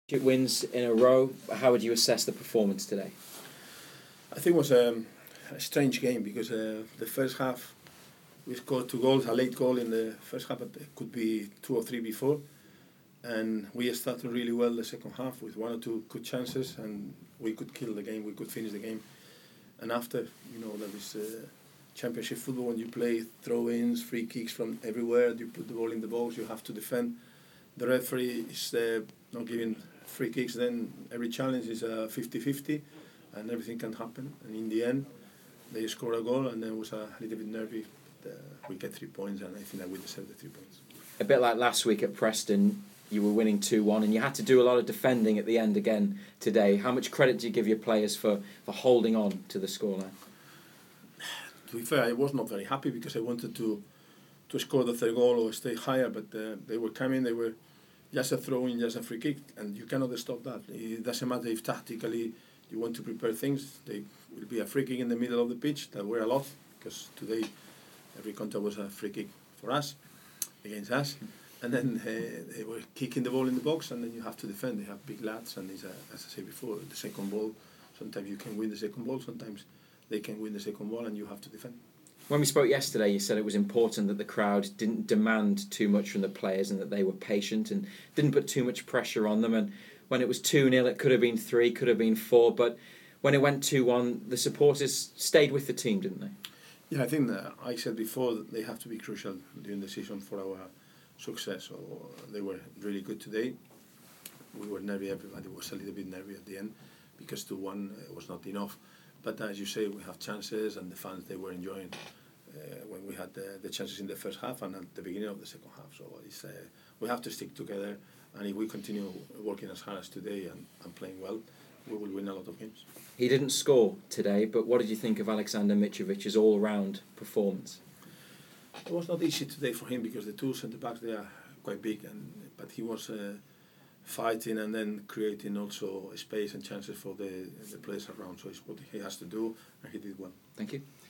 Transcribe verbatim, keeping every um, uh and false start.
Wins in a row. How would you assess the performance today? I think it was um, a strange game because uh, the first half we scored two goals, a late goal in the first half, but it could be two or three before. And we started really well the second half with one or two good chances, and we could kill the game, we could finish the game. And after, you know, that is uh, championship football when you play throw-ins, free kicks from everywhere, you put the ball in the box, you have to defend. The referee is uh, not giving free kicks, then every challenge is a fifty-fifty and everything can happen. And in the end, they scored a goal and then it was a little bit nervy. But, uh, we get three points and I think that we deserve the three points. A bit like last week at Preston, you were winning two one and you had to do a lot of defending at the end again today. How much credit do you give your players for, for holding on to the scoreline? To be fair, I was not very happy because I wanted to to score the third goal or stay higher, but uh, they were coming, they were just a throw-in, just a free kick, and you cannot stop that. It doesn't matter if tactically you want to prepare things. They will be a free kick in the middle of the pitch. That were a lot, because today every contact was a free kick for us, against us. And then uh, they were kicking the ball in the box, and then you have to defend. They have big lads, and it's a, as I said before, the second ball, sometimes you can win the second ball, sometimes they can win the second ball, and you have to defend. When we spoke yesterday, you said it was important that the crowd didn't demand too much from the players and that they were patient and didn't put too much pressure on them. And when it was two nil, it could have been three, could have been four. But when it went two one, the supporters stayed with the team, didn't they? Yeah, I think that I said before that they have to be crucial during the season for our success. So they were really good today. We were nervy, everybody was a little bit nervy at the end because two one was not enough. But as you say, we have chances, and the fans, they were enjoying uh, when we had the, the chances in the first half and at the beginning of the second half. So it's, uh, we have to stick together, and if we continue working as hard as today and, and playing well, we will win a lot of games. He didn't score today, but what did you think of Alexander Mitrovic's all-round performance? It was not easy today for him because the two centre-backs, they are quite big, and but he was uh, fighting and then creating also space and chances for the, the players around. So it's what he has to do, and he did well. Thank you.